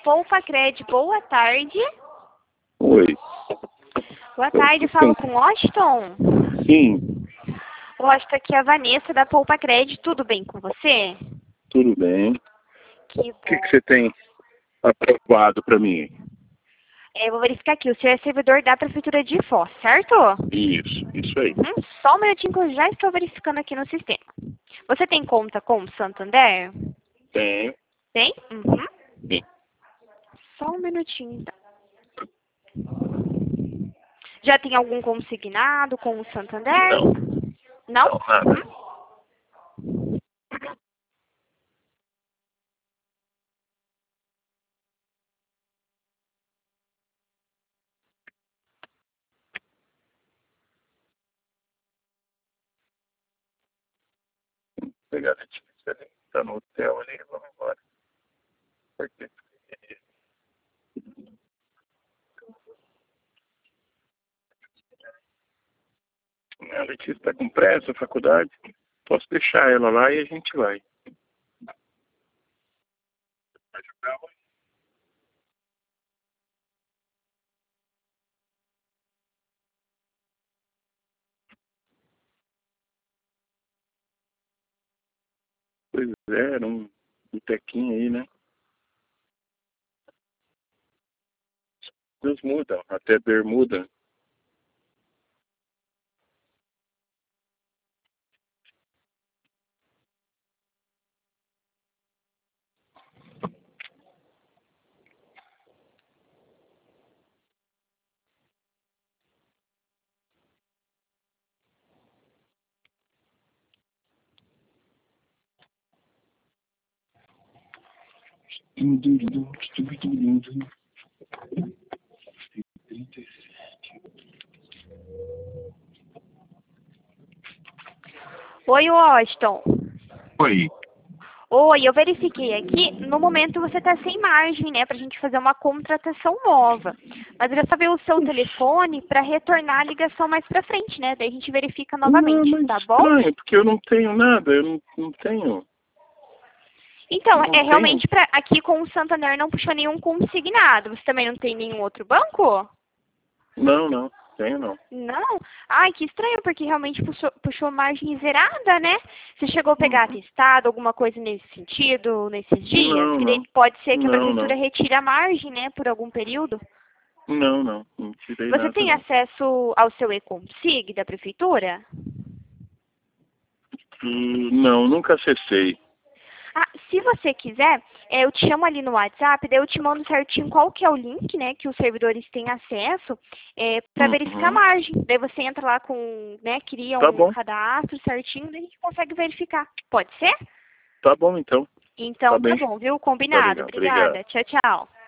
Poupa-Cred, boa tarde. Oi. Boa tarde, falo com o Washington. Sim, Washington, aqui é a Vanessa da Poupa-Cred, tudo bem com você? tudo bem. Que O que bom. você tem aprovado para mim? Eu vou verificar aqui, o senhor é servidor da Prefeitura de Foz, certo? Isso aí. Só um minutinho que eu já estou verificando aqui no sistema. Você tem conta com o Santander? Tenho. Tem? Sim. Só um minutinho, então. Já tem algum consignado com o Santander? Não. Não? Não, nada. Pegar a Letícia ali, tá no hotel ali, vamos embora. Porque a Letícia está com pressa, faculdade. Posso deixar ela lá e a gente vai. Vai jogar hoje? Pois é, era um botequinho aí, né? Eles mudam, até bermuda. Oi, Washington. Oi. Oi, eu verifiquei aqui, no momento você está sem margem, né, para a gente fazer uma contratação nova. Mas eu já sabia o seu telefone para retornar a ligação mais para frente, né? Daí a gente verifica novamente, Não, mas tá bom? estranho, porque eu não tenho nada, eu não tenho. Então, Não tenho. realmente aqui com o Santander não puxou nenhum consignado. Você também não tem nenhum outro banco? Não, tenho não. Não? Ai, que estranho, porque realmente puxou margem zerada, né? Você chegou a pegar atestado, alguma coisa nesse sentido, nesses dias? Que daí Não, pode ser que a não, prefeitura não. retire a margem, né, por algum período. Não tirei Você nada tem não. acesso ao seu e-consig da prefeitura? Não, nunca acessei. Ah, se você quiser, eu te chamo ali no WhatsApp, daí eu te mando certinho qual que é o link, né, que os servidores têm acesso, para verificar a Uhum. margem. Daí você entra lá com, né, cria Tá um bom, cadastro certinho, daí a gente consegue verificar. Pode ser? tá bom então. Tá Então tá bem. bom, viu? Tá Combinado. legal, obrigado. Obrigada. Tchau, tchau.